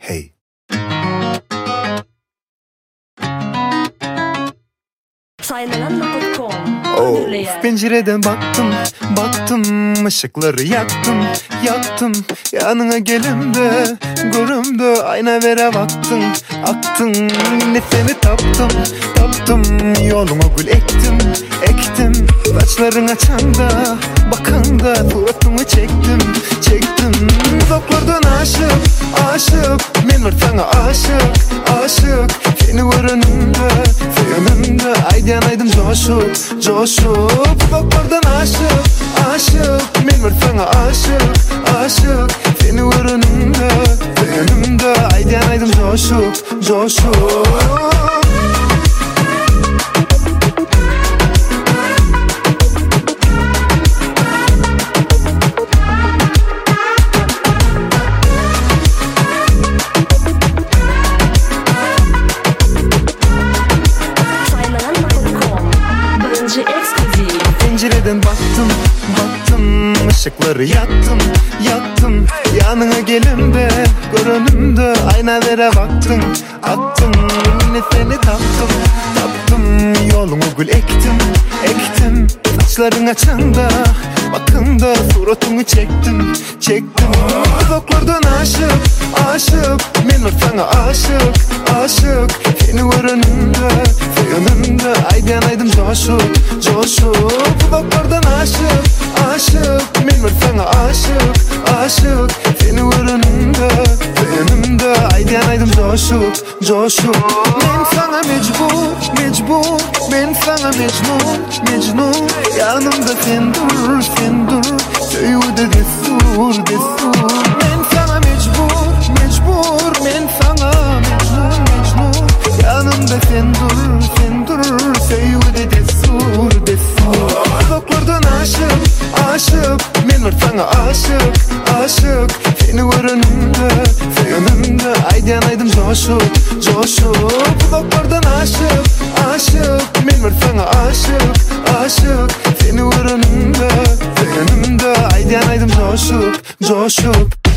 hey. Of, pencereden baktım, ışıkları yaktım. Yanına gelimde, görümde ayna vere baktın, aktın. Yine seni taptım, yoluma gül ektim. Saçların açanda, bakanda, suratımı çektim. Uzaklardan aşık, men var sana aşık. Seni var önümde, aydi yanaydım coşup. Uzaklardan aşık, men var sana aşık. Seni var önümde, aydi yanaydım coşup. Pencereden baktım, ışıkları yaktım. Yanına gelimde, görünümde ayna vere baktın, aktın. Yine seni taptım, yolunu gül ektim. Saçların açanda, bakında, suratını çektim. Uzaklardan aşık, men var sana aşık. Seni var önümde, aydi yanaydım coşup. Uzaklardan aşık, men var sana aşık. Seni var önümde, aydi yanaydım coşup. Men sana mecbur, men sana mecnun. Yanımda sen dur, söyle destur. Men sana mecbur, men sana mecnun. Yanımda sen dur, söyle destur. Uzaklardan aşık, men var sana aşık. Seni var önümde, aydi yanaydım coşup. Uzaklardan aşık, men var sana aşık. Seni var önümde, aydi yanaydım coşup.